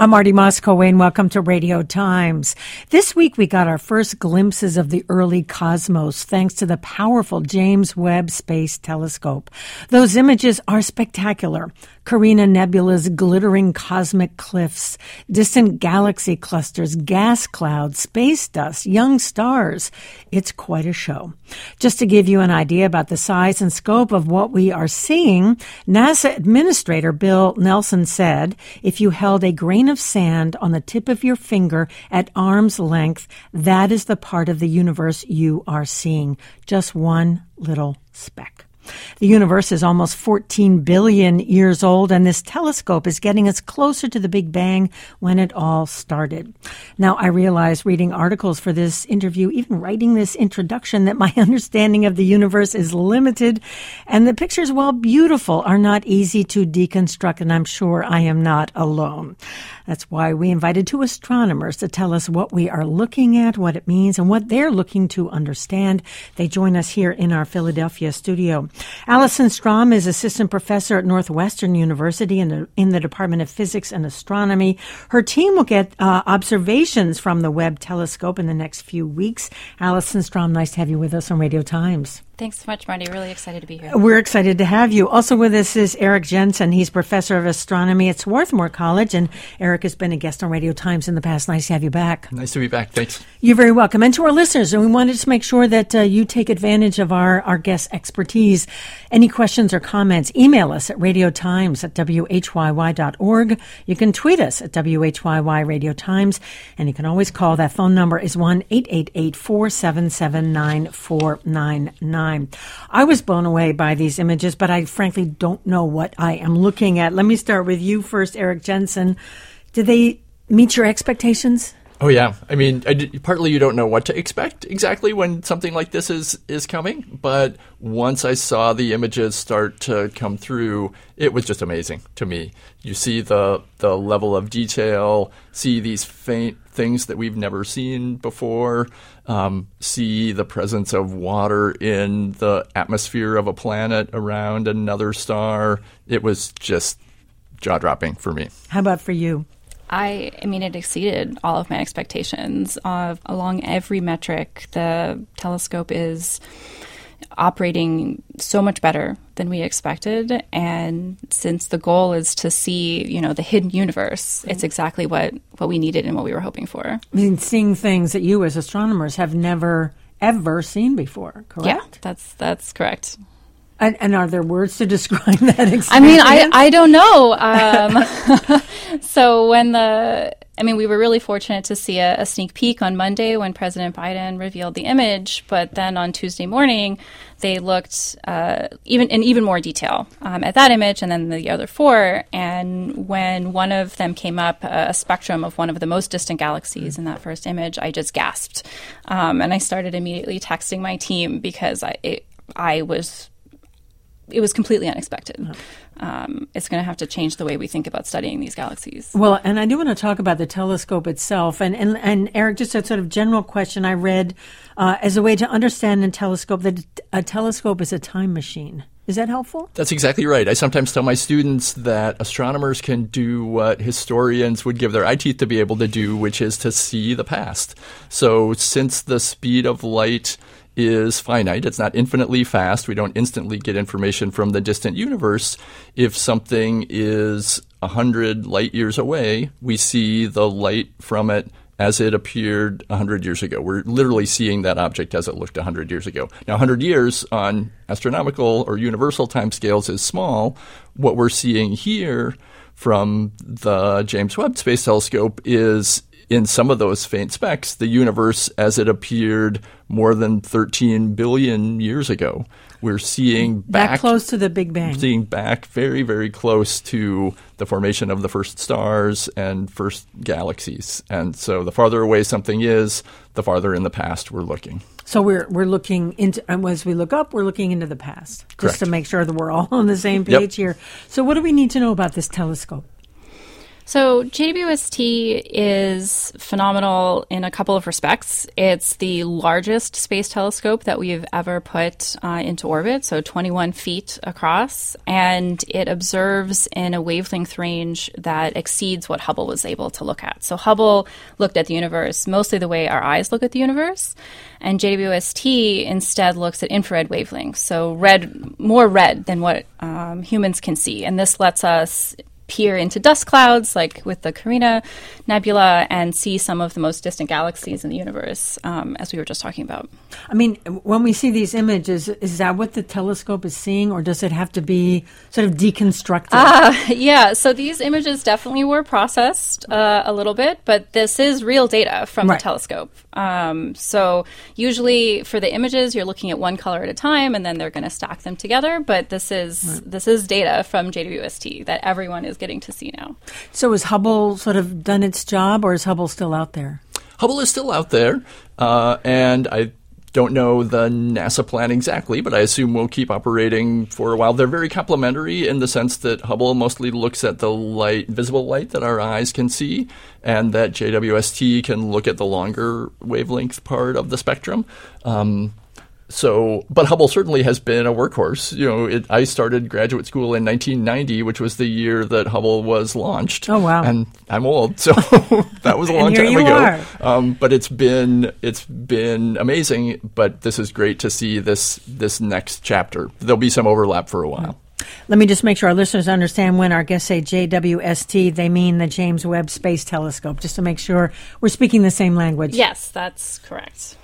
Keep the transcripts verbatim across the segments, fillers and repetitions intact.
I'm Marty Moscow, and welcome to Radio Times. This week we got our first glimpses of the early cosmos thanks to the powerful James Webb Space Telescope. Those images are spectacular. Carina Nebula's glittering cosmic cliffs, distant galaxy clusters, gas clouds, space dust, young stars. It's quite a show. Just to give you an idea about the size and scope of what we are seeing, NASA Administrator Bill Nelson said, if you held a grain of sand on the tip of your finger at arm's length, that is the part of the universe you are seeing. Just one little speck. The universe is almost fourteen billion years old, and this telescope is getting us closer to the Big Bang when it all started. Now, I realize reading articles for this interview, even writing this introduction, that my understanding of the universe is limited, and the pictures, while beautiful, are not easy to deconstruct, and I'm sure I am not alone. That's why we invited two astronomers to tell us what we are looking at, what it means, and what they're looking to understand. They join us here in our Philadelphia studio. Alison Strom is assistant professor at Northwestern University in the, in the Department of Physics and Astronomy. Her team will get uh, observations from the Webb telescope in the next few weeks. Alison Strom, nice to have you with us on Radio Times. Thanks so much, Marty. Really excited to be here. We're excited to have you. Also with us is Eric Jensen. He's professor of astronomy at Swarthmore College, and Eric has been a guest on Radio Times in the past. Nice to have you back. Nice to be back. Thanks. You're very welcome. And to our listeners, and we wanted to make sure that uh, you take advantage of our, our guest expertise. Any questions or comments, email us at radiotimes at w h y y dot org. You can tweet us at W H Y Y Radio Times, and you can always call. That phone number is one eight eight eight, four seven seven, nine four nine nine. I was blown away by these images, but I frankly don't know what I am looking at. Let me start with you first, Eric Jensen. Did they meet your expectations? Oh, yeah. I mean, I did, partly you don't know what to expect exactly when something like this is, is coming. But once I saw the images start to come through, it was just amazing to me. You see the the level of detail, see these faint things that we've never seen before, um, see the presence of water in the atmosphere of a planet around another star. It was just jaw-dropping for me. How about for you? I, I mean, it exceeded all of my expectations. Uh, along every metric, the telescope is operating so much better than we expected. And since the goal is to see, you know, the hidden universe, mm-hmm. it's exactly what, what we needed and what we were hoping for. I mean, seeing things that you as astronomers have never, ever seen before, correct? Yeah, that's that's correct. And, and are there words to describe that experience? I mean, I, I don't know. Um, so when the, I mean, we were really fortunate to see a, a sneak peek on Monday when President Biden revealed the image. But then on Tuesday morning, they looked uh, even in even more detail um, at that image and then the other four. And when one of them came up, a, a spectrum of one of the most distant galaxies in that first image, I just gasped. Um, and I started immediately texting my team because I, it, I was... It was completely unexpected. Um, it's going to have to change the way we think about studying these galaxies. Well, and I do want to talk about the telescope itself. And, and, and Eric, just a sort of general question I read uh, as a way to understand a telescope, that a telescope is a time machine. Is that helpful? That's exactly right. I sometimes tell my students that astronomers can do what historians would give their eye teeth to be able to do, which is to see the past. So since the speed of light is finite, it's not infinitely fast, we don't instantly get information from the distant universe. If something is one hundred light years away, we see the light from it as it appeared one hundred years ago. We're literally seeing that object as it looked one hundred years ago. Now, one hundred years on astronomical or universal timescales is small. What we're seeing here from the James Webb Space Telescope is, in some of those faint specks, the universe as it appeared more than thirteen billion years ago. We're seeing back... That close to the Big Bang. Seeing back very, very close to the formation of the first stars and first galaxies. And so the farther away something is, the farther in the past we're looking. So we're we're looking into, and as we look up, we're looking into the past. Just Correct. to make sure that we're all on the same page Yep. here. So what do we need to know about this telescope? So J W S T is phenomenal in a couple of respects. It's the largest space telescope that we've ever put uh, into orbit, so twenty-one feet across, and it observes in a wavelength range that exceeds what Hubble was able to look at. So Hubble looked at the universe mostly the way our eyes look at the universe, and J W S T instead looks at infrared wavelengths, so red, more red than what um, humans can see, and this lets us peer into dust clouds, like with the Carina Nebula, and see some of the most distant galaxies in the universe, um, as we were just talking about. I mean, when we see these images, is that what the telescope is seeing, or does it have to be sort of deconstructed? Uh, yeah, so these images definitely were processed uh, a little bit, but this is real data from right. the telescope. Um, so usually for the images, you're looking at one color at a time, and then they're going to stack them together, but this is right. this is data from J W S T that everyone is getting to see now. So has Hubble sort of done its job, or is Hubble still out there? Hubble is still out there, uh, and I don't know the NASA plan exactly, but I assume we'll keep operating for a while. They're very complementary in the sense that Hubble mostly looks at the light, visible light that our eyes can see, and that J W S T can look at the longer wavelength part of the spectrum. Um, So, but Hubble certainly has been a workhorse. You know, it, I started graduate school in nineteen ninety, which was the year that Hubble was launched. Oh, wow. And I'm old, so that was a long and here time you ago. Are. Um, but it's been it's been amazing. But this is great to see this this next chapter. There'll be some overlap for a while. Let me just make sure our listeners understand when our guests say J W S T, they mean the James Webb Space Telescope, just to make sure we're speaking the same language. Yes, that's correct.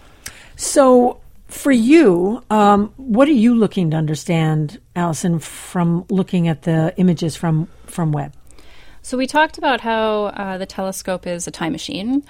So for you, um, what are you looking to understand, Allison, from looking at the images from, from Webb? So we talked about how uh, the telescope is a time machine,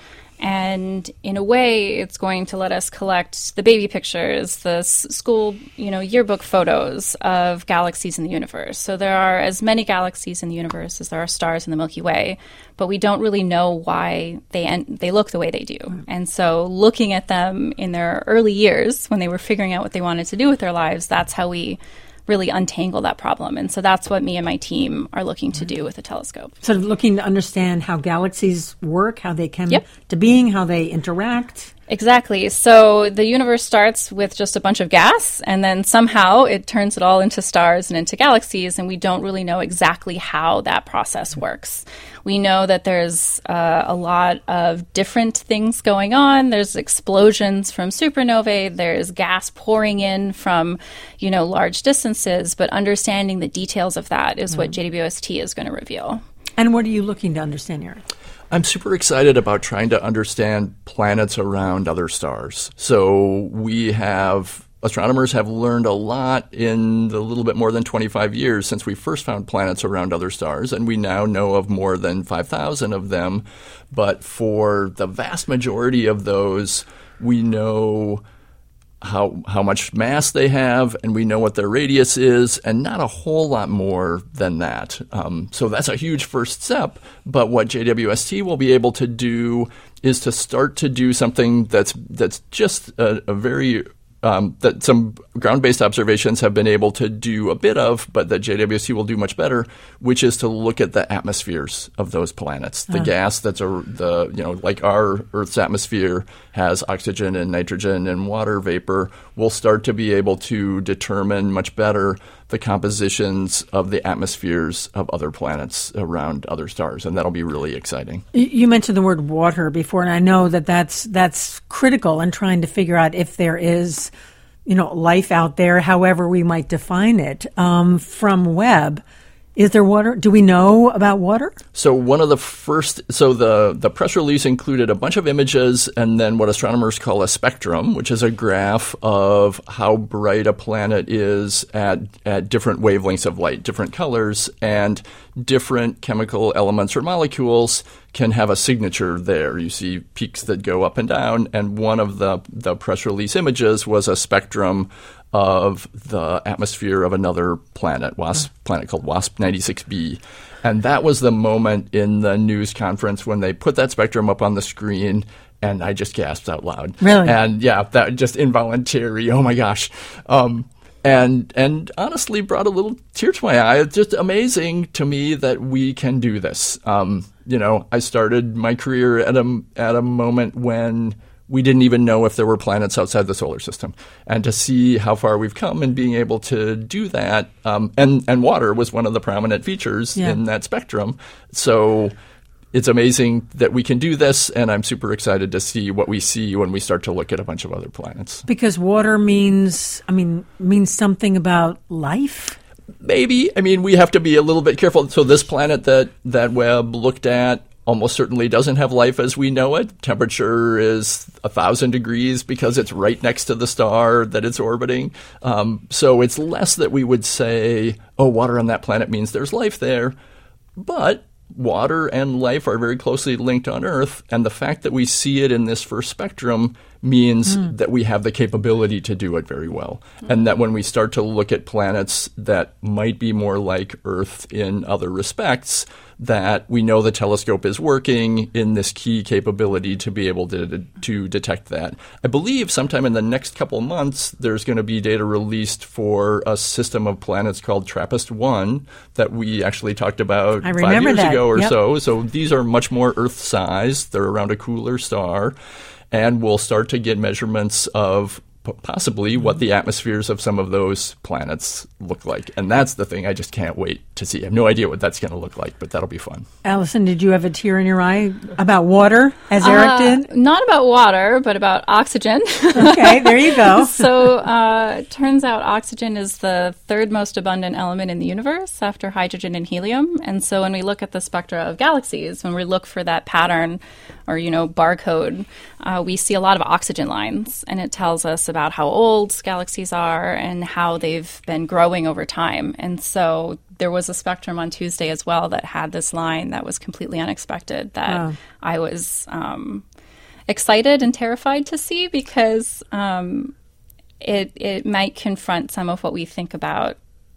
and in a way, it's going to let us collect the baby pictures, the s- school, you know, yearbook photos of galaxies in the universe. So there are as many galaxies in the universe as there are stars in the Milky Way, but we don't really know why they en- they look the way they do. Mm. And so, looking at them in their early years, when they were figuring out what they wanted to do with their lives, that's how we really untangle that problem. And so that's what me and my team are looking to do with the telescope. Sort of looking to understand how galaxies work, how they come yep. to being, how they interact. Exactly. So the universe starts with just a bunch of gas, and then somehow it turns it all into stars and into galaxies, and we don't really know exactly how that process works. We know that there's uh, a lot of different things going on. There's explosions from supernovae. There's gas pouring in from, you know, large distances, but understanding the details of that is mm. what J W S T is going to reveal. And what are you looking to understand, Eric? I'm super excited about trying to understand planets around other stars. So we have, astronomers have learned a lot in the little bit more than twenty-five years since we first found planets around other stars, and we now know of more than five thousand of them. But for the vast majority of those, we know how how much mass they have, and we know what their radius is, and not a whole lot more than that. Um, so that's a huge first step. But what J W S T will be able to do is to start to do something that's that's just a, a very Um, that some ground-based observations have been able to do a bit of, but that J W S T will do much better, which is to look at the atmospheres of those planets. The uh. gas that's a, the, you know, like our Earth's atmosphere has oxygen and nitrogen and water vapor. We'll start to be able to determine much better the compositions of the atmospheres of other planets around other stars, and that'll be really exciting. You mentioned the word water before, and I know that that's that's critical in trying to figure out if there is, you know, life out there, however we might define it. Um, from Webb, is there water? Do we know about water? So one of the first, so the, the press release included a bunch of images and then what astronomers call a spectrum, which is a graph of how bright a planet is at, at different wavelengths of light, different colors, and different chemical elements or molecules can have a signature there. You see peaks that go up and down, and one of the, the press release images was a spectrum of the atmosphere of another planet, WASP planet called WASP ninety-six b. And that was the moment in the news conference when they put that spectrum up on the screen, and I just gasped out loud. Really? And yeah, that just involuntary, oh my gosh. Um, and and honestly brought a little tear to my eye. It's just amazing to me that we can do this. Um, you know, I started my career at a, at a moment when we didn't even know if there were planets outside the solar system. And to see how far we've come and being able to do that, um, and, and water was one of the prominent features yeah. in that spectrum. So it's amazing that we can do this, and I'm super excited to see what we see when we start to look at a bunch of other planets. Because water means, I mean, means something about life? Maybe. I mean, we have to be a little bit careful. So this planet that, that Webb looked at almost certainly doesn't have life as we know it. Temperature is a thousand degrees because it's right next to the star that it's orbiting. Um, so it's less that we would say, oh, water on that planet means there's life there. But water and life are very closely linked on Earth, and the fact that we see it in this first spectrum means mm. that we have the capability to do it very well. Mm. And that when we start to look at planets that might be more like Earth in other respects, that we know the telescope is working in this key capability to be able to, to detect that. I believe sometime in the next couple months, there's going to be data released for a system of planets called TRAPPIST one that we actually talked about I five years that. ago or yep. so. So these are much more Earth-sized. They're around a cooler star. And we'll start to get measurements of possibly what the atmospheres of some of those planets look like. And that's the thing I just can't wait to see. I have no idea what that's going to look like, but that'll be fun. Allison, did you have a tear in your eye about water, as Eric uh, did? Not about water, but about oxygen. Okay, there you go. So uh, it turns out oxygen is the third most abundant element in the universe after hydrogen and helium. And so when we look at the spectra of galaxies, when we look for that pattern or, you know, barcode, uh, we see a lot of oxygen lines. And it tells us about how old galaxies are and how they've been growing over time. And so there was a spectrum on Tuesday as well that had this line that was completely unexpected that wow. I was um, excited and terrified to see because um, it it might confront some of what we think about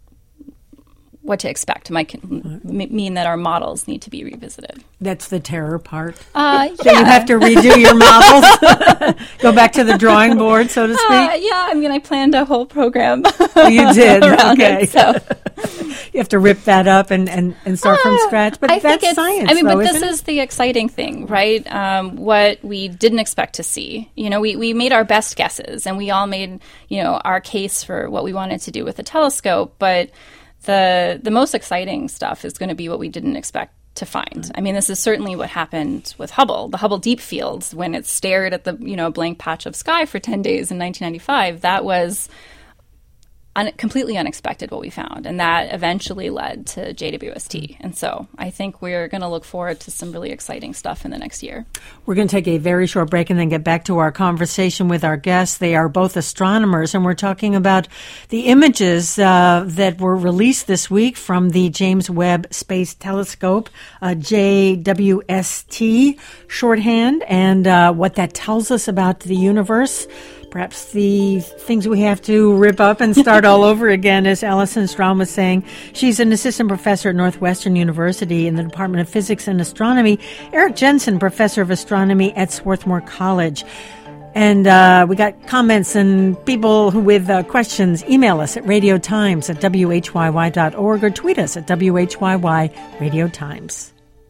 what to expect. It might con- mean that our models need to be revisited. That's the terror part. Uh, so yeah. you have to redo your models, go back to the drawing board, so to speak? Uh, yeah, I mean, I planned a whole program. Oh, you did? Okay. It, so. You have to rip that up and, and, and start uh, from scratch. But I that's think science, I mean, though, but this isn't is the exciting thing, right? Um, what we didn't expect to see. You know, we, we made our best guesses, and we all made, you know, our case for what we wanted to do with the telescope, but The the most exciting stuff is going to be what we didn't expect to find. I mean, this is certainly what happened with Hubble. The Hubble Deep Field, when it stared at the, you know, blank patch of sky for ten days in nineteen ninety-five, that was un- completely unexpected what we found. And that eventually led to J W S T. And so I think we're going to look forward to some really exciting stuff in the next year. We're going to take a very short break and then get back to our conversation with our guests. They are both astronomers, and we're talking about the images uh, that were released this week from the James Webb Space Telescope, uh, J W S T shorthand, and uh, what that tells us about the universe. Perhaps the things we have to rip up and start all over again, as Allison Strom was saying. She's an assistant professor at Northwestern University in the Department of Physics and Astronomy. Eric Jensen, professor of astronomy at Swarthmore College. And uh, we got comments and people who with uh, questions. Email us at radio times at w h y y dot org or tweet us at W H Y Y Radio Times.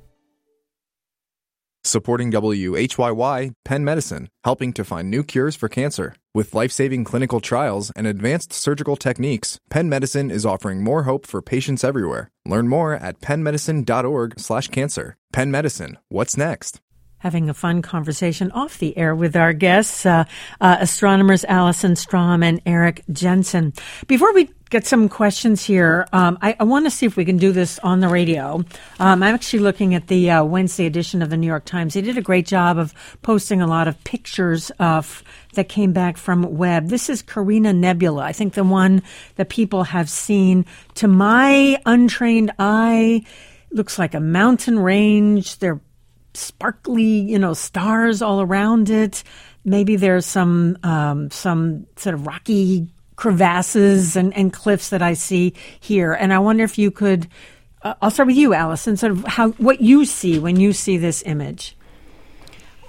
Supporting W H Y Y, Penn Medicine, helping to find new cures for cancer. With life-saving clinical trials and advanced surgical techniques, Penn Medicine is offering more hope for patients everywhere. Learn more at penn medicine dot org slash cancer. Penn Medicine, what's next? Having a fun conversation off the air with our guests, uh, uh, astronomers Allison Strom and Eric Jensen. Before we get some questions here, um, I, I want to see if we can do this on the radio. Um, I'm actually looking at the uh, Wednesday edition of the New York Times. They did a great job of posting a lot of pictures of that came back from Webb. This is Carina Nebula, I think the one that people have seen. To my untrained eye, looks like a mountain range. They're sparkly, you know, stars all around it. Maybe there's some um, some sort of rocky crevasses and, and cliffs that I see here. And I wonder if you could, uh, I'll start with you, Allison, sort of how what you see when you see this image.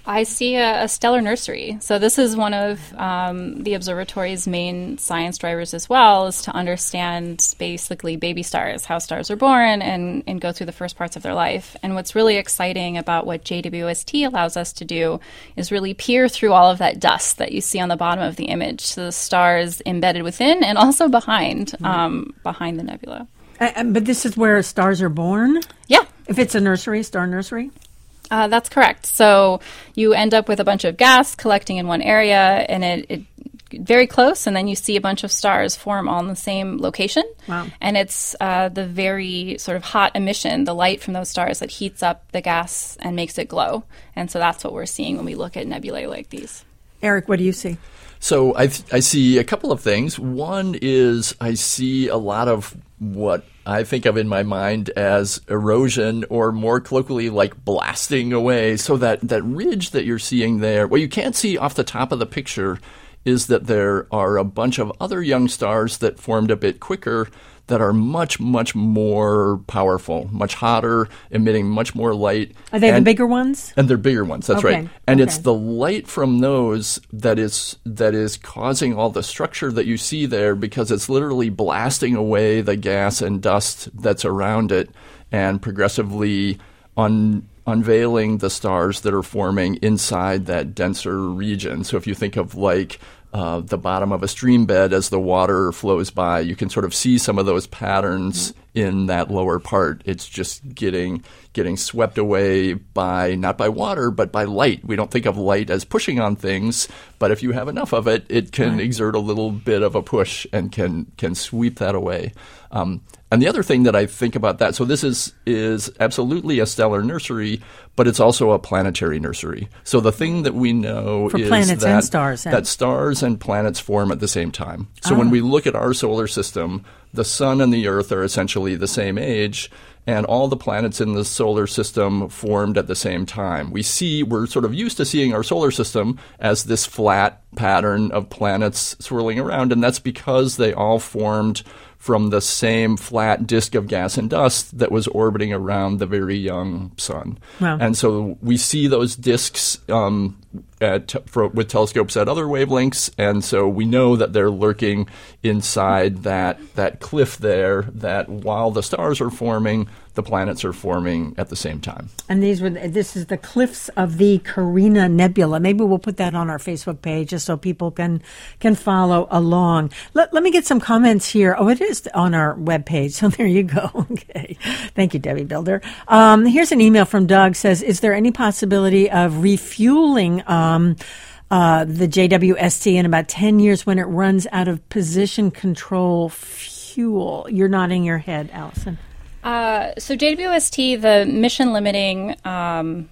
I see a, a stellar nursery. So this is one of um, the observatory's main science drivers as well, is to understand basically baby stars, how stars are born, and, and go through the first parts of their life. And what's really exciting about what J W S T allows us to do is really peer through all of that dust that you see on the bottom of the image, so the stars embedded within and also behind, mm-hmm. um, behind the nebula. Uh, but this is where stars are born? Yeah. If it's a nursery, star nursery? Uh, that's correct. So you end up with a bunch of gas collecting in one area, and it, it very close, and then you see a bunch of stars form all in the same location. Wow. And it's uh, the very sort of hot emission, the light from those stars, that heats up the gas and makes it glow. And so that's what we're seeing when we look at nebulae like these. Eric, what do you see? So I, th- I see a couple of things. One is I see a lot of what I think of in my mind as erosion, or more colloquially like blasting away. So that, that ridge that you're seeing there, what you can't see off the top of the picture is that there are a bunch of other young stars that formed a bit quicker that are much, much more powerful, much hotter, emitting much more light. Are they and, the bigger ones? And they're bigger ones, that's okay. right. And okay. it's the light from those that is that is causing all the structure that you see there, because it's literally blasting away the gas and dust that's around it and progressively un- unveiling the stars that are forming inside that denser region. So if you think of like Uh, the bottom of a stream bed as the water flows by, you can sort of see some of those patterns in that lower part. It's just getting getting swept away by, not by water, but by light. We don't think of light as pushing on things, but if you have enough of it, it can right. exert a little bit of a push and can can sweep that away. Um, and the other thing that I think about that, so this is is absolutely a stellar nursery, but it's also a planetary nursery. So the thing that we know For is planets that, and stars, that stars and planets form at the same time. So oh. when we look at our solar system, the sun and the earth are essentially the same age, and all the planets in the solar system formed at the same time. We see, we're sort of used to seeing our solar system as this flat pattern of planets swirling around, and that's because they all formed from the same flat disk of gas and dust that was orbiting around the very young sun. Wow. And so we see those disks um, at, for, with telescopes at other wavelengths, and so we know that they're lurking inside that that cliff there, that while the stars are forming, the planets are forming at the same time. And these were this is the cliffs of the Carina Nebula. Maybe we'll put that on our Facebook page just so people can can follow along. Let, let me get some comments here. Oh, it is on our webpage, so there you go. Okay. Thank you, Debbie Builder. Um, here's an email from Doug. Says, is there any possibility of refueling um, uh, the J W S T in about ten years when it runs out of position control fuel? You're nodding your head, Allison. Uh, so J W S T, the mission limiting um,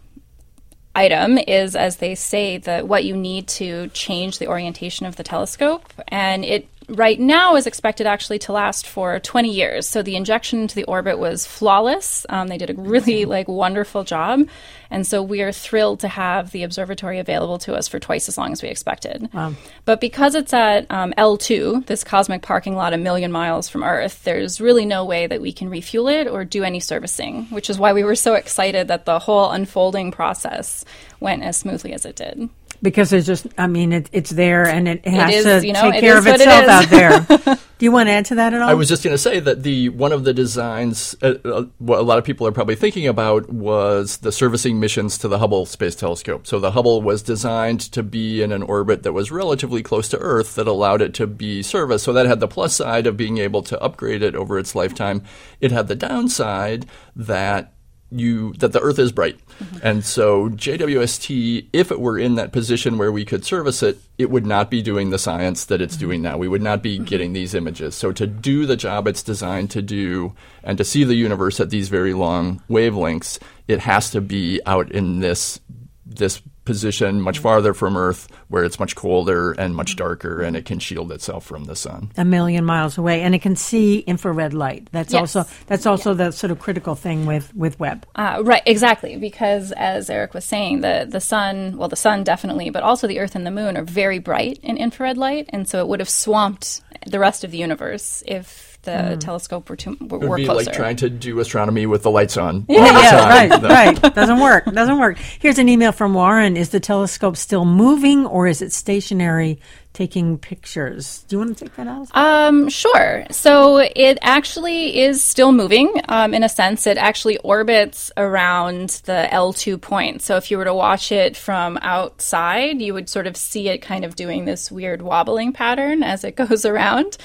item is, as they say, the what you need to change the orientation of the telescope, and it right now is expected actually to last for twenty years. So the injection into the orbit was flawless. Um, they did a really like wonderful job. And so we are thrilled to have the observatory available to us for twice as long as we expected. Wow. But because it's at um, L two, this cosmic parking lot a million miles from Earth, there's really no way that we can refuel it or do any servicing, which is why we were so excited that the whole unfolding process went as smoothly as it did. Because there's just, I mean, it, it's there and it has it is, to you know, take it care is of itself it out there. Do you want to add to that at all? I was just going to say that the one of the designs, uh, uh, what a lot of people are probably thinking about, was the servicing missions to the Hubble Space Telescope. So the Hubble was designed to be in an orbit that was relatively close to Earth that allowed it to be serviced. So that had the plus side of being able to upgrade it over its lifetime. It had the downside that You, that the Earth is bright. Mm-hmm. And so J W S T, if it were in that position where we could service it, it would not be doing the science that it's mm-hmm. doing now. We would not be mm-hmm. getting these images. So to do the job it's designed to do and to see the universe at these very long wavelengths, it has to be out in this this position much farther from Earth where it's much colder and much darker and it can shield itself from the sun. A million miles away, and it can see infrared light. That's yes. also that's also yeah. the sort of critical thing with, with Webb. Uh, right, exactly, because as Eric was saying, the, the sun, well, the sun definitely, but also the Earth and the moon are very bright in infrared light, and so it would have swamped the rest of the universe if the mm. telescope were, to, were, it would were be closer. like trying to do astronomy with the lights on. Yeah, yeah right, no. right. Doesn't work. Doesn't work. Here's an email from Warren. Is the telescope still moving or is it stationary, taking pictures? Do you want to take that out? Um, sure. So it actually is still moving. Um, in a sense, it actually orbits around the L two point. So if you were to watch it from outside, you would sort of see it kind of doing this weird wobbling pattern as it goes around.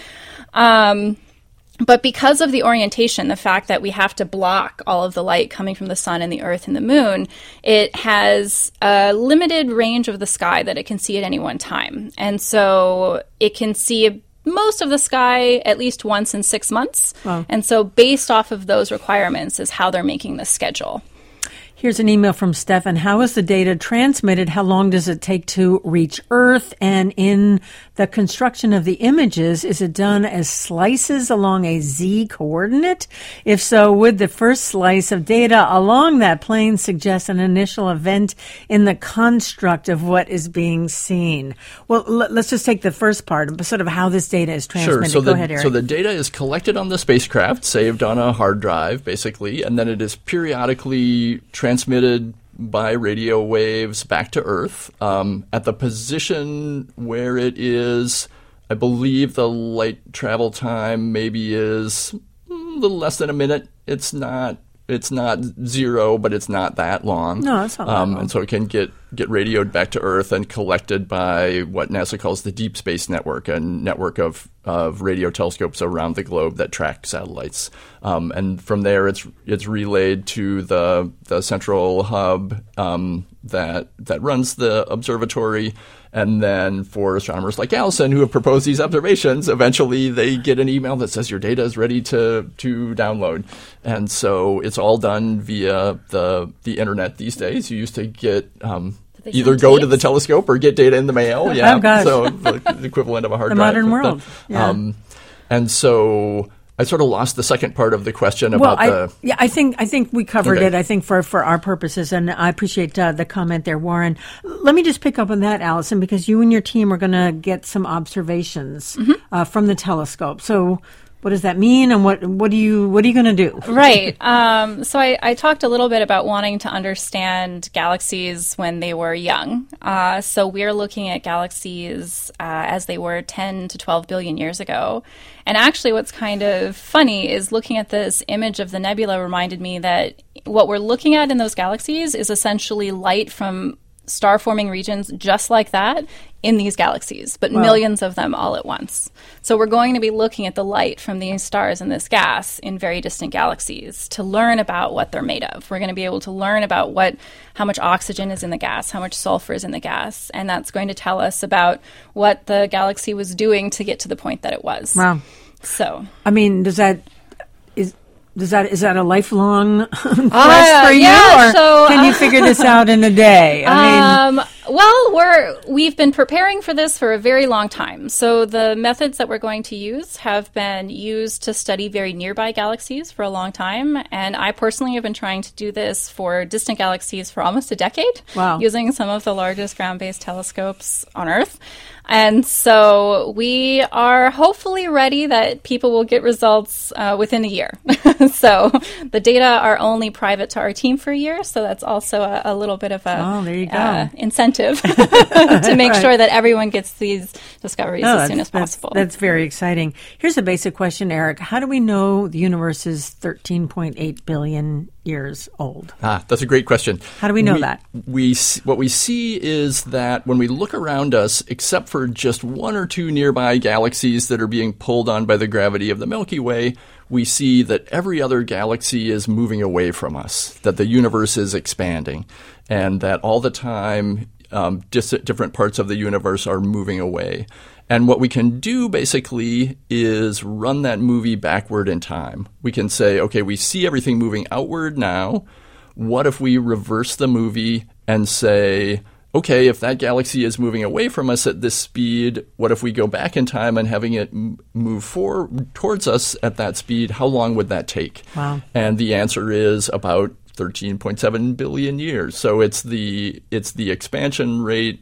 Um, But because of the orientation, the fact that we have to block all of the light coming from the sun and the earth and the moon, it has a limited range of the sky that it can see at any one time. And so it can see most of the sky at least once in six months. Wow. And so based off of those requirements is how they're making the schedule. Here's an email from Stefan. How is the data transmitted? How long does it take to reach Earth? And in the construction of the images, is it done as slices along a Z coordinate? If so, would the first slice of data along that plane suggest an initial event in the construct of what is being seen? Well, l- let's just take the first part, sort of how this data is transmitted. Sure. So Go the, ahead, Eric. So the data is collected on the spacecraft, saved on a hard drive, basically, and then it is periodically transmitted transmitted by radio waves back to Earth. Um, at the position where it is, I believe the light travel time maybe is a little less than a minute. It's not it's not zero, but it's not that long. No, it's not that um, long. And so it can get, get radioed back to Earth and collected by what NASA calls the Deep Space Network, a network of, of radio telescopes around the globe that track satellites. Um, and from there, it's it's relayed to the the central hub um, that that runs the observatory. And then for astronomers like Allison who have proposed these observations, eventually they get an email that says your data is ready to to download. And so it's all done via the the internet these days. You used to get um, either go tapes? to the telescope or get data in the mail. Yeah, oh, gosh. So the, the equivalent of a hard the drive. The modern world. The, yeah. Um, and so I sort of lost the second part of the question well, about I, the. Yeah, I think I think we covered okay. it. I think for, for our purposes, and I appreciate uh, the comment there, Warren. Let me just pick up on that, Allison, because you and your team are going to get some observations mm-hmm. uh, from the telescope. So, what does that mean, and what what do you what are you going to do? Right. Um, so I, I talked a little bit about wanting to understand galaxies when they were young. Uh, so we're looking at galaxies uh, as they were ten to twelve billion years ago. And actually, what's kind of funny is looking at this image of the nebula reminded me that what we're looking at in those galaxies is essentially light from star-forming regions just like that in these galaxies, but wow. millions of them all at once. So we're going to be looking at the light from these stars and this gas in very distant galaxies to learn about what they're made of. We're going to be able to learn about what, how much oxygen is in the gas, how much sulfur is in the gas, and that's going to tell us about what the galaxy was doing to get to the point that it was. Wow. So, I mean, does that is Does that is that a lifelong quest uh, for you, yeah, or so, can you figure this out in a day? I mean, um, well, we're we've been preparing for this for a very long time. So the methods that we're going to use have been used to study very nearby galaxies for a long time, and I personally have been trying to do this for distant galaxies for almost a decade. Wow. Using some of the largest ground-based telescopes on Earth. And so we are hopefully ready that people will get results uh, within a year. So the data are only private to our team for a year, so that's also a, a little bit of a oh, there you go. Uh, incentive to make right. sure that everyone gets these discoveries oh, as soon as that's, possible. That's very exciting. Here's a basic question, Eric. How do we know the universe is thirteen point eight billion years old? Ah, that's a great question. How do we know we, that? We what we see is that when we look around us, except for just one or two nearby galaxies that are being pulled on by the gravity of the Milky Way, we see that every other galaxy is moving away from us, that the universe is expanding, and that all the time um, dis- different parts of the universe are moving away. And what we can do basically is run that movie backward in time. We can say, okay, we see everything moving outward now. What if we reverse the movie and say, okay, if that galaxy is moving away from us at this speed, what if we go back in time and having it m- move forward towards us at that speed? How long would that take? Wow. And the answer is about thirteen point seven billion years. So it's the it's the expansion rate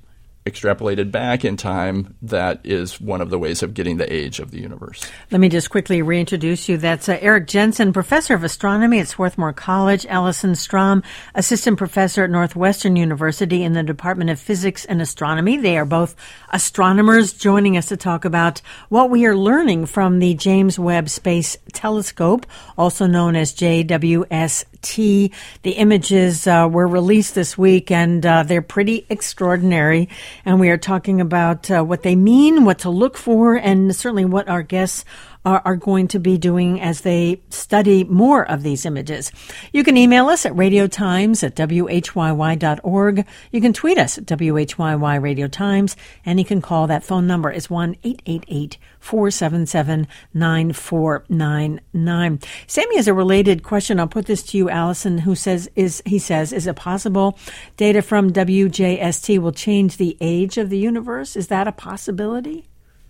extrapolated back in time, that is one of the ways of getting the age of the universe. Let me just quickly reintroduce you. That's uh, Eric Jensen, professor of astronomy at Swarthmore College, Allison Strom, assistant professor at Northwestern University in the Department of Physics and Astronomy. They are both astronomers joining us to talk about what we are learning from the James Webb Space Telescope, also known as J W S T. The images uh, were released this week, and uh, they're pretty extraordinary. And we are talking about uh, what they mean, what to look for, and certainly what our guests are, are going to be doing as they study more of these images. You can email us at radiotimes at w h y y dot org. You can tweet us at W H Y Y Radio Times, and you can call. That phone number is one eight eight eight, four seven seven, nine four nine nine. Sammy has a related question. I'll put this to you, Allison, who says, is he says, is it possible data from W J S T will change the age of the universe? Is that a possibility?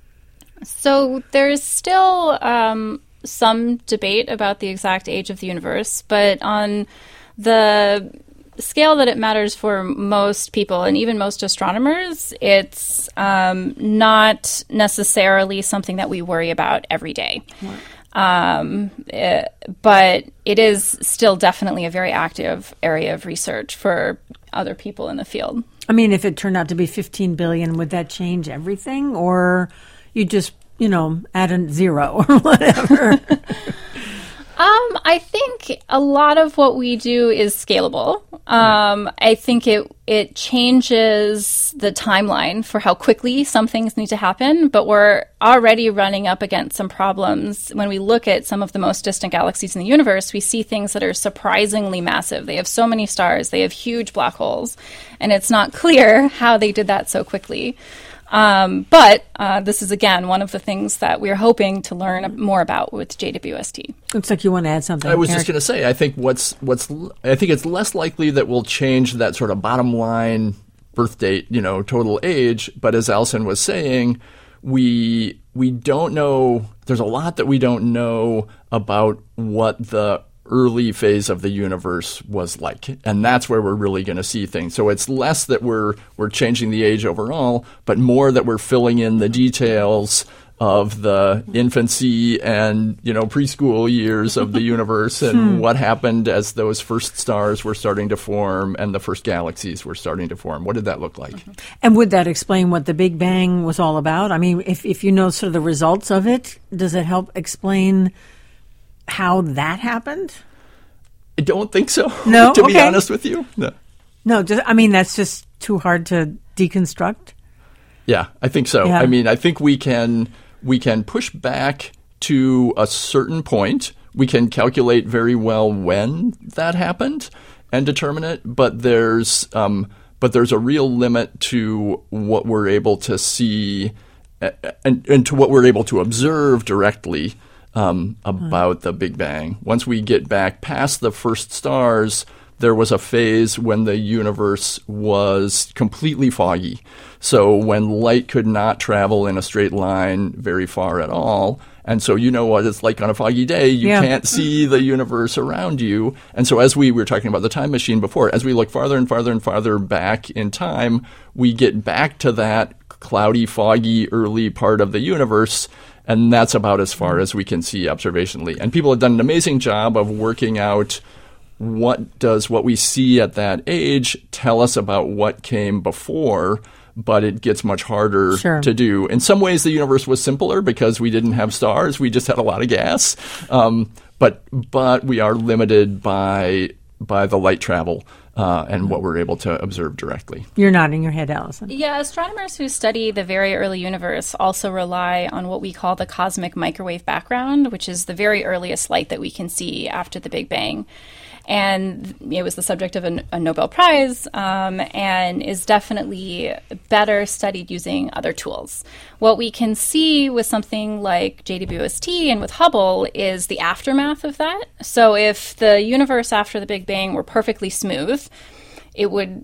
So there's still um, some debate about the exact age of the universe, but on the scale that it matters for most people and even most astronomers, it's um, not necessarily something that we worry about every day. Right. Um, it, but it is still definitely a very active area of research for other people in the field. I mean, if it turned out to be fifteen billion, would that change everything? Or you just, you know, add a zero or whatever? Um, I think a lot of what we do is scalable. Um, I think it it changes the timeline for how quickly some things need to happen, but we're already running up against some problems. When we look at some of the most distant galaxies in the universe, we see things that are surprisingly massive. They have so many stars, they have huge black holes, and it's not clear how they did that so quickly. Um, but uh, this is, again, one of the things that we're hoping to learn more about with J W S T. Looks like you want to add something. I was Eric. just going to say, I think what's what's I think it's less likely that we'll change that sort of bottom line birth date, you know, total age. But as Allison was saying, we we don't know. There's a lot that we don't know about what the early phase of the universe was like, and that's where we're really going to see things. So it's less that we're we're changing the age overall, but more that we're filling in the details of the infancy and, you know, preschool years of the universe and hmm. what happened as those first stars were starting to form and the first galaxies were starting to form. What did that look like? And would that explain what the Big Bang was all about? I mean, if if you know sort of the results of it, does it help explain how that happened? I don't think so. No, to okay. be honest with you, no. No, just, I mean, that's just too hard to deconstruct. Yeah, I think so. Yeah. I mean, I think we can we can push back to a certain point. We can calculate very well when that happened and determine it, but there's um, but there's a real limit to what we're able to see and, and to what we're able to observe directly. Um, about the Big Bang. Once we get back past the first stars, there was a phase when the universe was completely foggy. So when light could not travel in a straight line very far at all. And so you know what it's like on a foggy day. You yeah. can't see the universe around you. And so as we, we were talking about the time machine before, as we look farther and farther and farther back in time, we get back to that cloudy, foggy, early part of the universe. And that's about as far as we can see observationally. And people have done an amazing job of working out what does what we see at that age tell us about what came before, but it gets much harder sure. to do. In some ways, the universe was simpler because we didn't have stars. We just had a lot of gas. Um, but but we are limited by by the light travel. Uh, and what we're able to observe directly. You're nodding your head, Allison. Yeah, astronomers who study the very early universe also rely on what we call the cosmic microwave background, which is the very earliest light that we can see after the Big Bang. And it was the subject of a, a Nobel Prize um, and is definitely better studied using other tools. What we can see with something like J W S T and with Hubble is the aftermath of that. So if the universe after the Big Bang were perfectly smooth, it would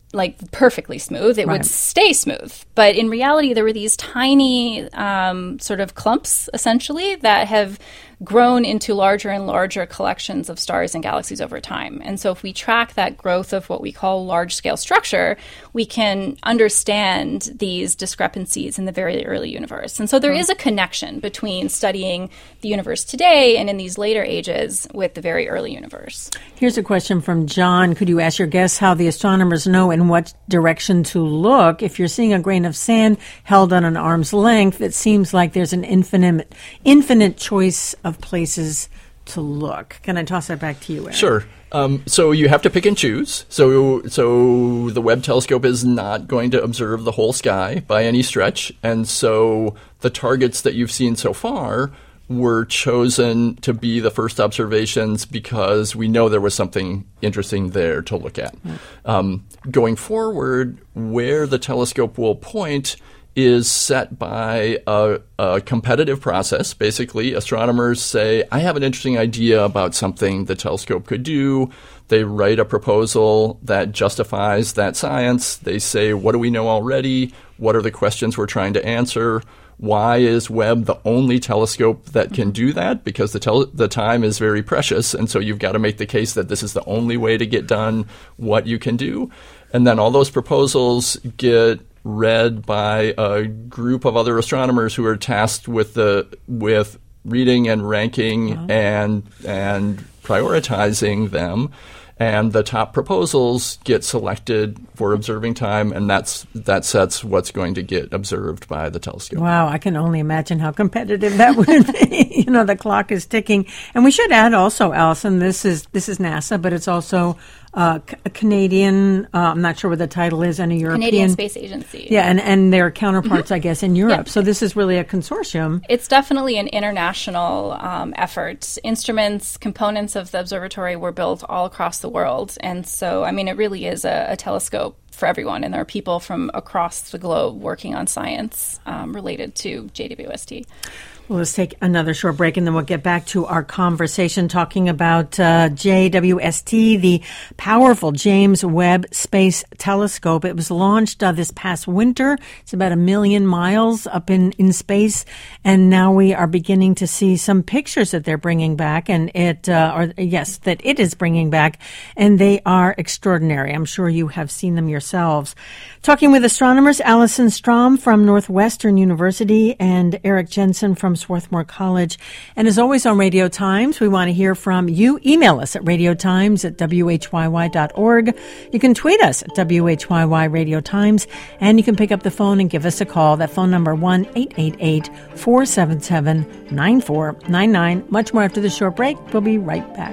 like perfectly smooth. It Right. would stay smooth. But in reality, there were these tiny um, sort of clumps, essentially, that have grown into larger and larger collections of stars and galaxies over time. And so if we track that growth of what we call large-scale structure, we can understand these discrepancies in the very early universe. And so there is a connection between studying the universe today and in these later ages with the very early universe. Here's a question from John. Could you ask your guests how the astronomers know in what direction to look? If you're seeing a grain of sand held on an arm's length, it seems like there's an infinite, infinite choice of places to look. Can I toss that back to you, Eric? Sure. Um, so you have to pick and choose. So, so the Webb telescope is not going to observe the whole sky by any stretch, and so the targets that you've seen so far were chosen to be the first observations because we know there was something interesting there to look at. Mm. Um, going forward, where the telescope will point is set by a, a competitive process. Basically, astronomers say, I have an interesting idea about something the telescope could do. They write a proposal that justifies that science. They say, what do we know already? What are the questions we're trying to answer? Why is Webb the only telescope that can do that? Because the tel- the time is very precious, and so you've got to make the case that this is the only way to get done what you can do. And then all those proposals get read by a group of other astronomers who are tasked with the with reading and ranking wow. and and prioritizing them. And the top proposals get selected for observing time, and that's that sets what's going to get observed by the telescope. Wow, I can only imagine how competitive that would be. You know, the clock is ticking. And we should add also, Allison, this is this is NASA, but it's also uh, a Canadian, uh, I'm not sure what the title is, and a European. Canadian Space Agency. Yeah, and, and their counterparts, mm-hmm. I guess, in Europe. Yeah. So this is really a consortium. It's definitely an international um, effort. Instruments, components of the observatory were built all across the world. And so, I mean, it really is a, a telescope for everyone. And there are people from across the globe working on science um, related to J W S T. Well, let's take another short break, and then we'll get back to our conversation talking about uh, J W S T, the powerful James Webb Space Telescope. It was launched uh, this past winter. It's about a million miles up in, in space, and now we are beginning to see some pictures that they're bringing back, and it, uh, or yes, that it is bringing back, and they are extraordinary. I'm sure you have seen them yourselves. Talking with astronomers Allison Strom from Northwestern University and Eric Jensen from Swarthmore College. And as always on Radio Times, we want to hear from you. Email us at radiotimes at w h y y dot org. You can tweet us at W H Y Y Radio Times, and you can pick up the phone and give us a call. That phone number, one eight eight eight, four seven seven, nine four nine nine. Much more after the short break. We'll be right back.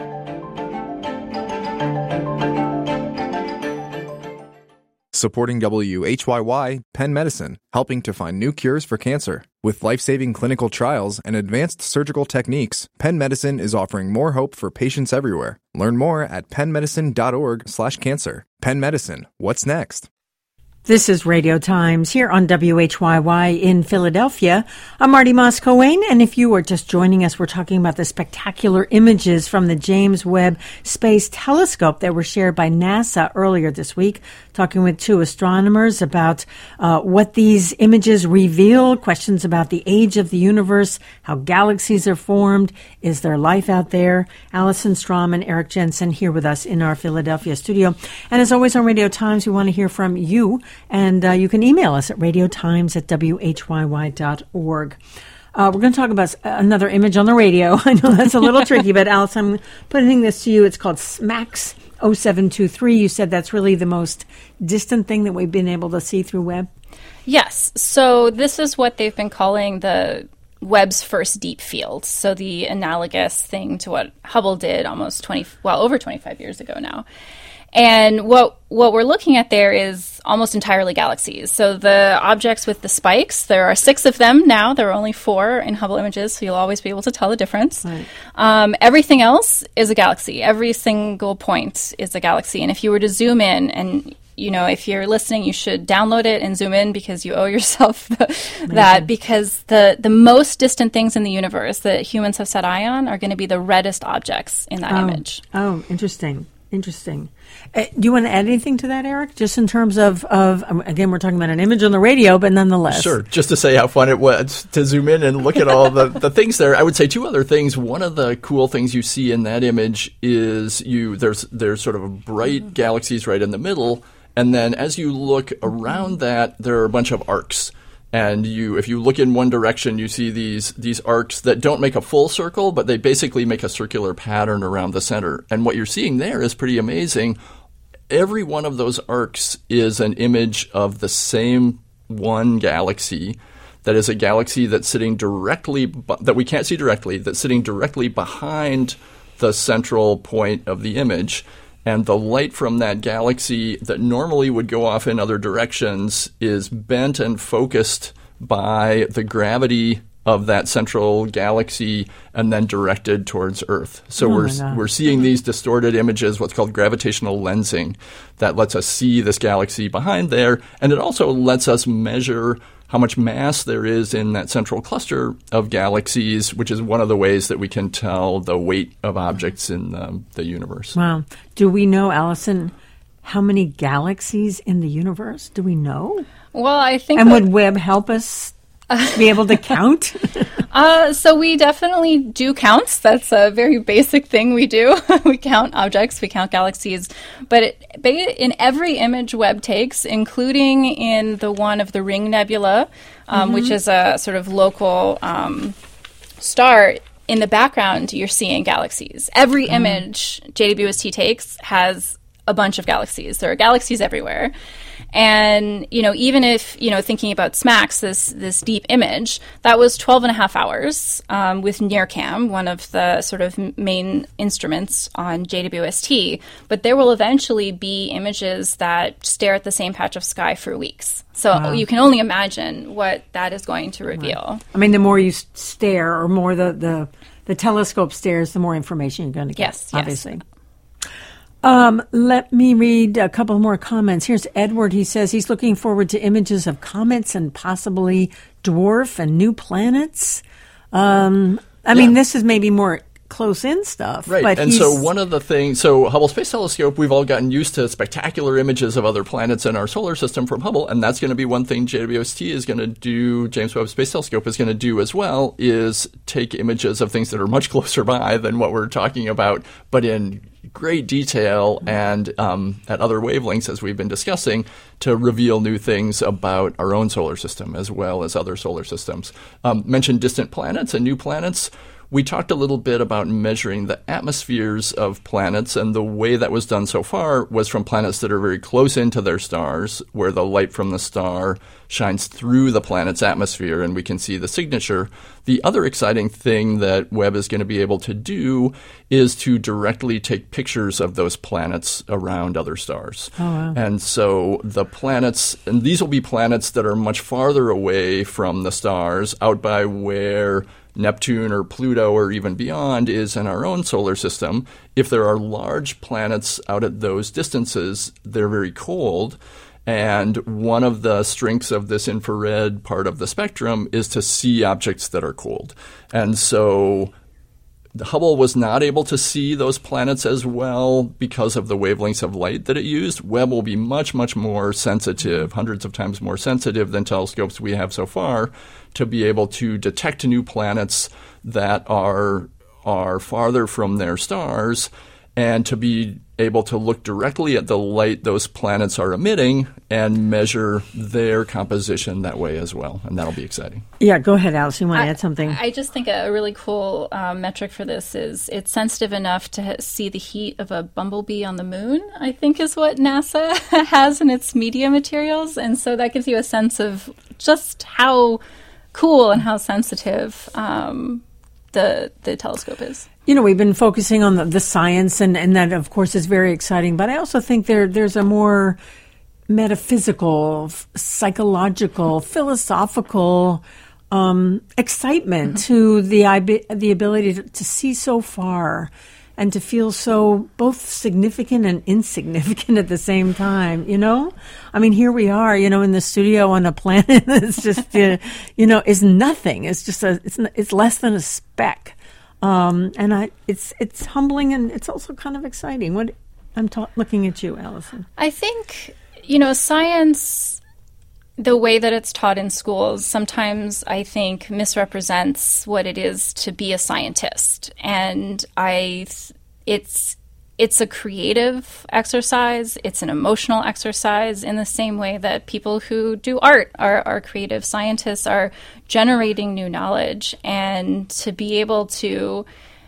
Supporting W H Y Y, Penn Medicine, helping to find new cures for cancer. With life-saving clinical trials and advanced surgical techniques, Penn Medicine is offering more hope for patients everywhere. Learn more at penn medicine dot org slash cancer. Penn Medicine, what's next? This is Radio Times here on W H Y Y in Philadelphia. I'm Marty Moss-Coane, and if you are just joining us, we're talking about the spectacular images from the James Webb Space Telescope that were shared by NASA earlier this week, talking with two astronomers about uh, what these images reveal, questions about the age of the universe, how galaxies are formed, is there life out there? Allison Strom and Eric Jensen here with us in our Philadelphia studio. And as always on Radio Times, we want to hear from you. And uh, you can email us at radiotimes at w h y y dot org. Uh, we're going to talk about another image on the radio. I know that's a little tricky, but Alice, I'm putting this to you. It's called SMACS oh seven two three. You said that's really the most distant thing that we've been able to see through Webb? Yes. So this is what they've been calling the Webb's first deep field. So the analogous thing to what Hubble did almost twenty, well, over twenty-five years ago now. And what what we're looking at there is almost entirely galaxies. So the objects with the spikes, there are six of them now. There are only four in Hubble images, so you'll always be able to tell the difference. Right. Um, everything else is a galaxy. Every single point is a galaxy. And if you were to zoom in, and you know, if you're listening, you should download it and zoom in because you owe yourself the, that. Because the the most distant things in the universe that humans have set eye on are going to be the reddest objects in that oh. image. Oh, interesting. Interesting. Uh, do you want to add anything to that, Eric? Just in terms of, of um, again, we're talking about an image on the radio, but nonetheless. Sure. Just to say how fun it was to zoom in and look at all the, the things there. I would say two other things. One of the cool things you see in that image is you there's there's sort of a bright galaxies right in the middle, and then as you look around that, there are a bunch of arcs. And you, if you look in one direction, you see these these arcs that don't make a full circle, but they basically make a circular pattern around the center. And what you're seeing there is pretty amazing. Every one of those arcs is an image of the same one galaxy. That is a galaxy that's sitting directly, that we can't see directly, that's sitting directly behind the central point of the image. And the light from that galaxy that normally would go off in other directions is bent and focused by the gravity of that central galaxy and then directed towards Earth. So oh we're we're seeing these distorted images, what's called gravitational lensing, that lets us see this galaxy behind there. And it also lets us measure how much mass there is in that central cluster of galaxies, which is one of the ways that we can tell the weight of objects in the, the universe. Wow. Do we know, Allison, how many galaxies in the universe? Do we know? Well, I think... And would Webb help us be able to count? uh, so we definitely do counts. That's a very basic thing we do. We count objects, we count galaxies. But it, in every image Webb takes, including in the one of the Ring Nebula, um, mm-hmm. which is a sort of local um, star, in the background you're seeing galaxies. Every mm-hmm. image J W S T takes has a bunch of galaxies. There are galaxies everywhere. And, you know, even if, you know, thinking about SMACS, this this deep image, that was twelve and a half hours um, with NIRCam, one of the sort of main instruments on J W S T. But there will eventually be images that stare at the same patch of sky for weeks. So wow. you can only imagine what that is going to reveal. Right. I mean, the more you stare or more the, the, the telescope stares, the more information you're going to get, yes, obviously. Yes. Um, let me read a couple more comments. Here's Edward. He says he's looking forward to images of comets and possibly dwarf and new planets. Um, I yeah. mean, this is maybe more close-in stuff. Right, but and he's... so one of the things, so Hubble Space Telescope, we've all gotten used to spectacular images of other planets in our solar system from Hubble, and that's going to be one thing J W S T is going to do, James Webb Space Telescope is going to do as well, is take images of things that are much closer by than what we're talking about, but in great detail and um, at other wavelengths, as we've been discussing, to reveal new things about our own solar system as well as other solar systems. Um, mentioned distant planets and new planets. We talked a little bit about measuring the atmospheres of planets, and the way that was done so far was from planets that are very close into their stars, where the light from the star shines through the planet's atmosphere, and we can see the signature. The other exciting thing that Webb is going to be able to do is to directly take pictures of those planets around other stars. Oh, wow. And so the planets, and these will be planets that are much farther away from the stars, out by where Neptune or Pluto or even beyond is in our own solar system. If there are large planets out at those distances, they're very cold. And one of the strengths of this infrared part of the spectrum is to see objects that are cold. And so the Hubble was not able to see those planets as well because of the wavelengths of light that it used. Webb will be much, much more sensitive, hundreds of times more sensitive than telescopes we have so far, to be able to detect new planets that are are farther from their stars, and to be able to look directly at the light those planets are emitting and measure their composition that way as well. And that'll be exciting. Yeah, go ahead, Alice. You want to I, add something? I just think a really cool um, metric for this is it's sensitive enough to ha- see the heat of a bumblebee on the moon, I think is what NASA has in its media materials. And so that gives you a sense of just how cool and how sensitive um, the the telescope is. You know, we've been focusing on the, the science, and, and that, of course, is very exciting. But I also think there there's a more metaphysical, psychological, philosophical um, excitement mm-hmm. to the the ability to, to see so far and to feel so both significant and insignificant at the same time, you know? I mean, here we are, you know, in the studio on a planet that's just, uh, you know, is nothing. It's just a, it's it's less than a speck. Um, and I, it's it's humbling, and it's also kind of exciting. What I'm ta- looking at you, Allison. I think, you know, science, the way that it's taught in schools, sometimes I think misrepresents what it is to be a scientist. And I, it's it's a creative exercise. It's an emotional exercise in the same way that people who do art are, are creative scientists, are generating new knowledge. And to be able to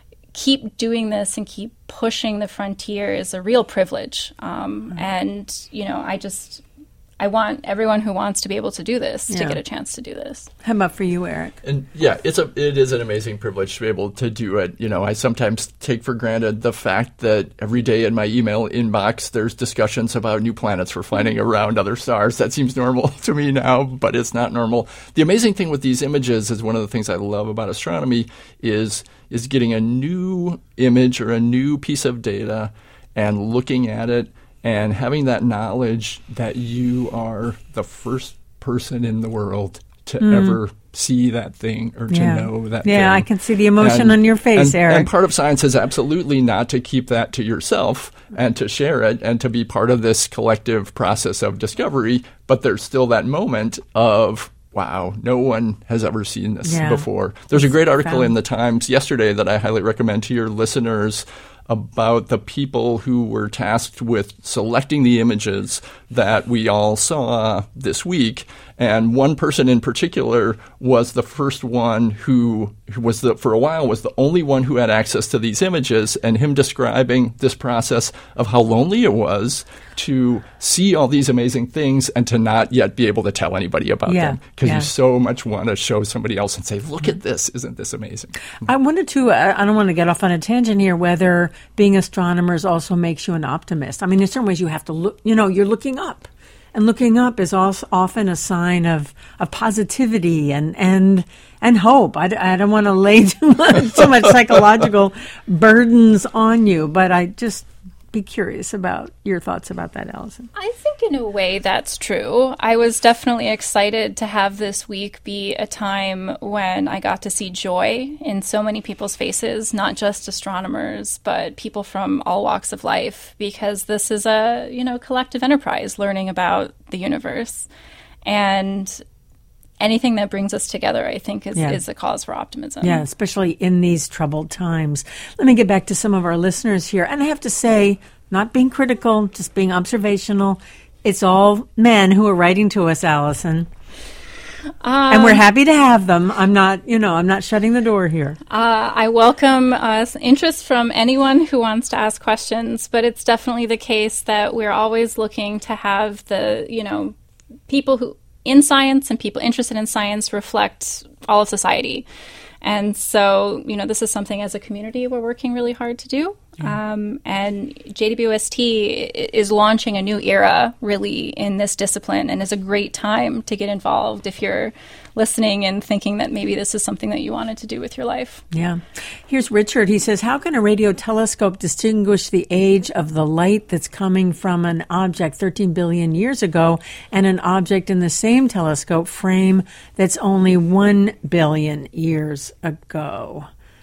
keep doing this and keep pushing the frontier is a real privilege. Um, mm-hmm. And, you know, I just... I want everyone who wants to be able to do this yeah. to get a chance to do this. How about for you, Eric? And yeah, it's a it is an amazing privilege to be able to do it. You know, I sometimes take for granted the fact that every day in my email inbox there's discussions about new planets we're finding around other stars. That seems normal to me now, but it's not normal. The amazing thing with these images is one of the things I love about astronomy is is getting a new image or a new piece of data and looking at it and having that knowledge that you are the first person in the world to mm. ever see that thing or to yeah. know that yeah, thing. I can see the emotion and, on your face, and, Eric. And part of science is absolutely not to keep that to yourself and to share it and to be part of this collective process of discovery, but there's still that moment of, wow, no one has ever seen this yeah. before. There's a great article Found. in the Times yesterday that I highly recommend to your listeners about the people who were tasked with selecting the images that we all saw this week. And one person in particular was the first one who, who was the, for a while, was the only one who had access to these images, and him describing this process of how lonely it was to see all these amazing things and to not yet be able to tell anybody about yeah, them. Because yeah. you so much want to show somebody else and say, look at this, isn't this amazing? I wanted to, uh, I don't want to get off on a tangent here, whether being astronomers also makes you an optimist. I mean, in certain ways you have to look, you know, you're looking up. And looking up is also often a sign of, of positivity and, and and hope. I, I don't want to lay too much, too much psychological burdens on you, but I just be curious about your thoughts about that, Allison. I think in a way that's true. I was definitely excited to have this week be a time when I got to see joy in so many people's faces, not just astronomers, but people from all walks of life, because this is a, you know, collective enterprise learning about the universe. And anything that brings us together, I think, is, yeah. is a cause for optimism. Yeah, especially in these troubled times. Let me get back to some of our listeners here. And I have to say, not being critical, just being observational, it's all men who are writing to us, Allison. Um, and we're happy to have them. I'm not, you know, I'm not shutting the door here. Uh, I welcome uh, interest from anyone who wants to ask questions, but it's definitely the case that we're always looking to have the, you know, people who in science and people interested in science reflect all of society. And so, you know, this is something as a community we're working really hard to do. Yeah. Um, and J W S T is launching a new era, really, in this discipline, and is a great time to get involved if you're listening and thinking that maybe this is something that you wanted to do with your life. Yeah. Here's Richard. He says, how can a radio telescope distinguish the age of the light that's coming from an object thirteen billion years ago and an object in the same telescope frame that's only one billion years ago?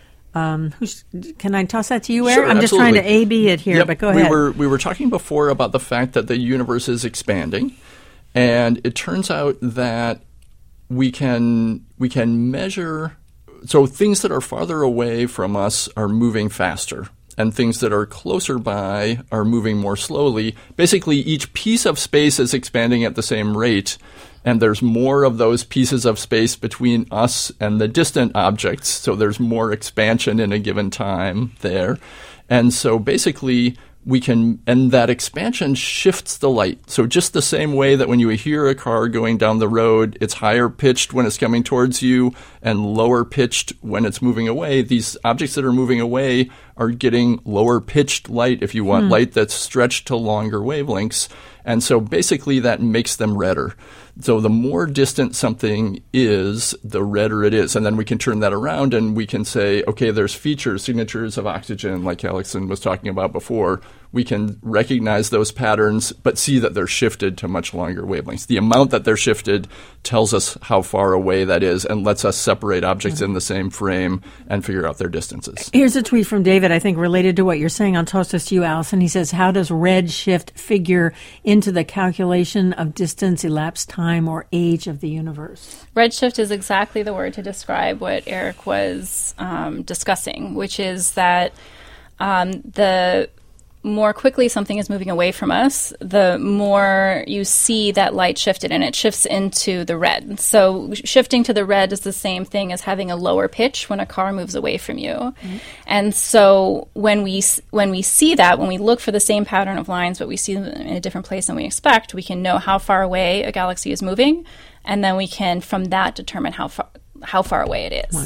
Um, who's, can I toss that to you, Eric? Sure, I'm just absolutely. trying to A B it here, yep. but go ahead. We were, we were talking before about the fact that the universe is expanding, and it turns out that we can we can measure, so things that are farther away from us are moving faster, and things that are closer by are moving more slowly. Basically, each piece of space is expanding at the same rate, and there's more of those pieces of space between us and the distant objects, so there's more expansion in a given time there. And so basically, we can, and that expansion shifts the light. So just the same way that when you hear a car going down the road, it's higher pitched when it's coming towards you and lower pitched when it's moving away, these objects that are moving away are getting lower pitched light, if you want, mm. light that's stretched to longer wavelengths. And so basically that makes them redder. So the more distant something is, the redder it is. And then we can turn that around and we can say, okay, there's features, signatures of oxygen, like Allison was talking about before. we can recognize those patterns, but see that they're shifted to much longer wavelengths. The amount that they're shifted tells us how far away that is and lets us separate objects mm-hmm. in the same frame and figure out their distances. Here's a tweet from David, I think, related to what you're saying. I'll toss this to you, Allison. He says, how does redshift figure into the calculation of distance, elapsed time, or age of the universe? Redshift is exactly the word to describe what Eric was um, discussing, which is that um, the more quickly something is moving away from us, the more you see that light shifted, and it shifts into the red. So shifting to the red is the same thing as having a lower pitch when a car moves away from you. Mm-hmm. And so when we when we see that, when we look for the same pattern of lines, but we see them in a different place than we expect, we can know how far away a galaxy is moving, and then we can, from that, determine how far how far away it is. Right.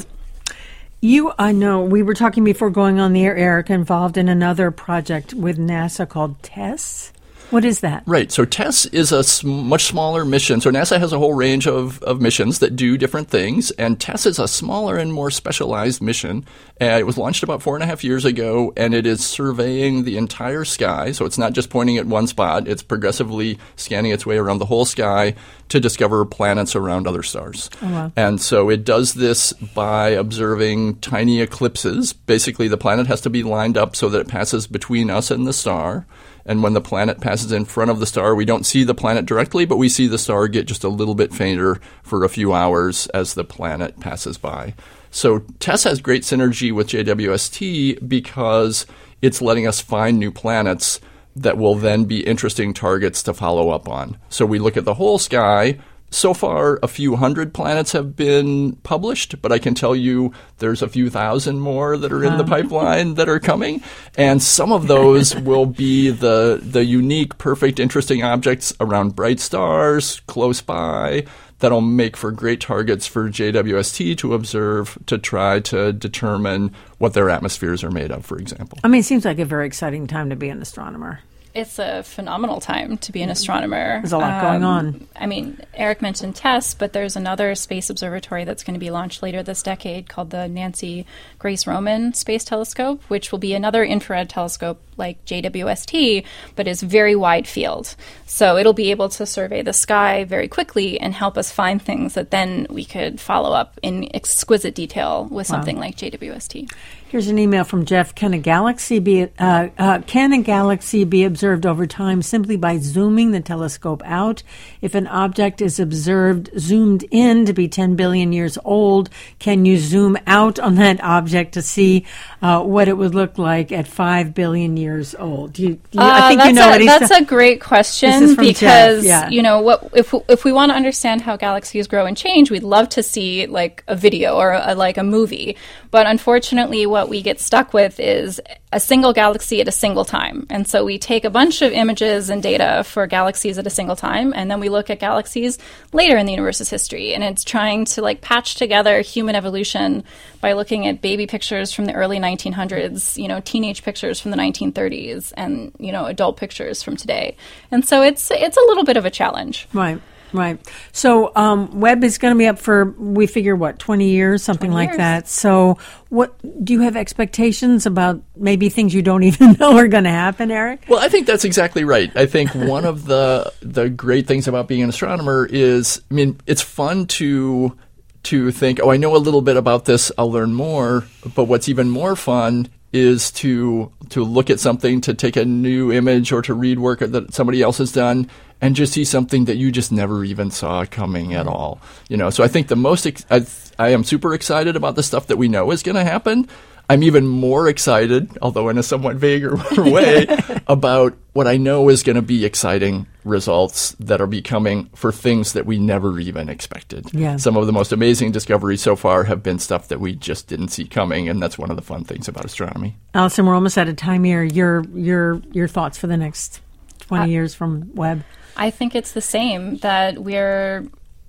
You, I know, we were talking before going on the air, Eric, involved in another project with NASA called TESS. What is that? Right. So TESS is a sm- much smaller mission. So NASA has a whole range of, of missions that do different things, and TESS is a smaller and more specialized mission. Uh, it was launched about four and a half years ago, and it is surveying the entire sky. So it's not just pointing at one spot. It's progressively scanning its way around the whole sky to discover planets around other stars. Oh, wow. And so it does this by observing tiny eclipses. Basically, the planet has to be lined up so that it passes between us and the star. And when the planet passes in front of the star, we don't see the planet directly, but we see the star get just a little bit fainter for a few hours as the planet passes by. So TESS has great synergy with J W S T because it's letting us find new planets that will then be interesting targets to follow up on. So we look at the whole sky. So far, a few hundred planets have been published, but I can tell you there's a few thousand more that are in the pipeline that are coming. And some of those will be the the unique, perfect, interesting objects around bright stars close by that'll make for great targets for J W S T to observe to try to determine what their atmospheres are made of, for example. I mean, it seems like a very exciting time to be an astronomer. It's a phenomenal time to be an astronomer. There's a lot um, going on. I mean, Eric mentioned TESS, but there's another space observatory that's going to be launched later this decade called the Nancy Grace Roman Space Telescope, which will be another infrared telescope like J W S T, but is very wide field. So it'll be able to survey the sky very quickly and help us find things that then we could follow up in exquisite detail with something wow. like J W S T. Here's an email from Jeff. Can a galaxy be uh, uh, can a galaxy be observed over time simply by zooming the telescope out? If an object is observed zoomed in to be ten billion years old, can you zoom out on that object to see uh, what it would look like at five billion years old? Do you, do you, uh, I think you know a, what he's That's a great question because yeah. you know what if if we want to understand how galaxies grow and change, we'd love to see like a video or a, like a movie, but unfortunately, what what we get stuck with is a single galaxy at a single time. And so we take a bunch of images and data for galaxies at a single time, and then we look at galaxies later in the universe's history. And it's trying to like patch together human evolution by looking at baby pictures from the early nineteen hundreds, you know, teenage pictures from the nineteen thirties, and, you know, adult pictures from today. And so it's it's a little bit of a challenge. Right. Right. So um, Webb is going to be up for, we figure, what, twenty years, something twenty like years. that. So what do you have expectations about maybe things you don't even know are going to happen, Eric? Well, I think that's exactly right. I think one of the the great things about being an astronomer is, I mean, it's fun to to think, oh, I know a little bit about this, I'll learn more. But what's even more fun is to to look at something, to take a new image or to read work that somebody else has done and just see something that you just never even saw coming at all. You know, so I think the most ex- I, I am super excited about the stuff that we know is going to happen. I'm even more excited, although in a somewhat vaguer way, about what I know is going to be exciting results that are becoming for things that we never even expected. Yeah. Some of the most amazing discoveries so far have been stuff that we just didn't see coming, and that's one of the fun things about astronomy. Allison, we're almost out of time here. Your your your thoughts for the next twenty uh, years from Webb? I think it's the same, that we're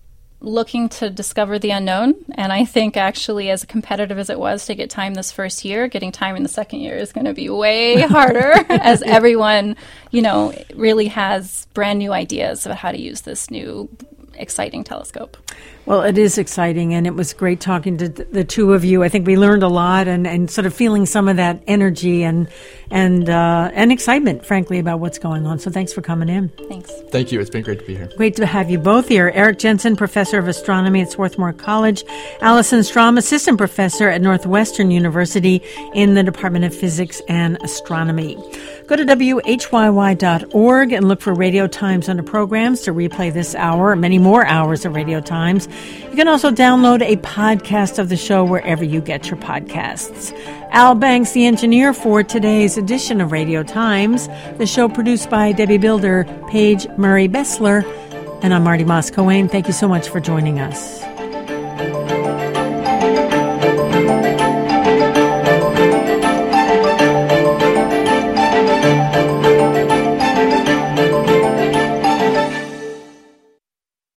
looking to discover the unknown. And I think actually, as competitive as it was to get time this first year, getting time in the second year is going to be way harder as everyone, you know, really has brand new ideas about how to use this new exciting telescope. Well, it is exciting, and it was great talking to the two of you. I think we learned a lot, and, and sort of feeling some of that energy and and uh, and excitement, frankly, about what's going on. So thanks for coming in. Thanks. Thank you. It's been great to be here. Great to have you both here. Eric Jensen, Professor of Astronomy at Swarthmore College. Allison Strom, Assistant Professor at Northwestern University in the Department of Physics and Astronomy. Go to W H Y Y dot org and look for Radio Times under programs to replay this hour, many more hours of Radio Times. You can also download a podcast of the show wherever you get your podcasts. Al Banks, the engineer for today's edition of Radio Times, the show produced by Debbie Builder, Paige Murray Bessler, and I'm Marty Moss-Coane. Thank you so much for joining us.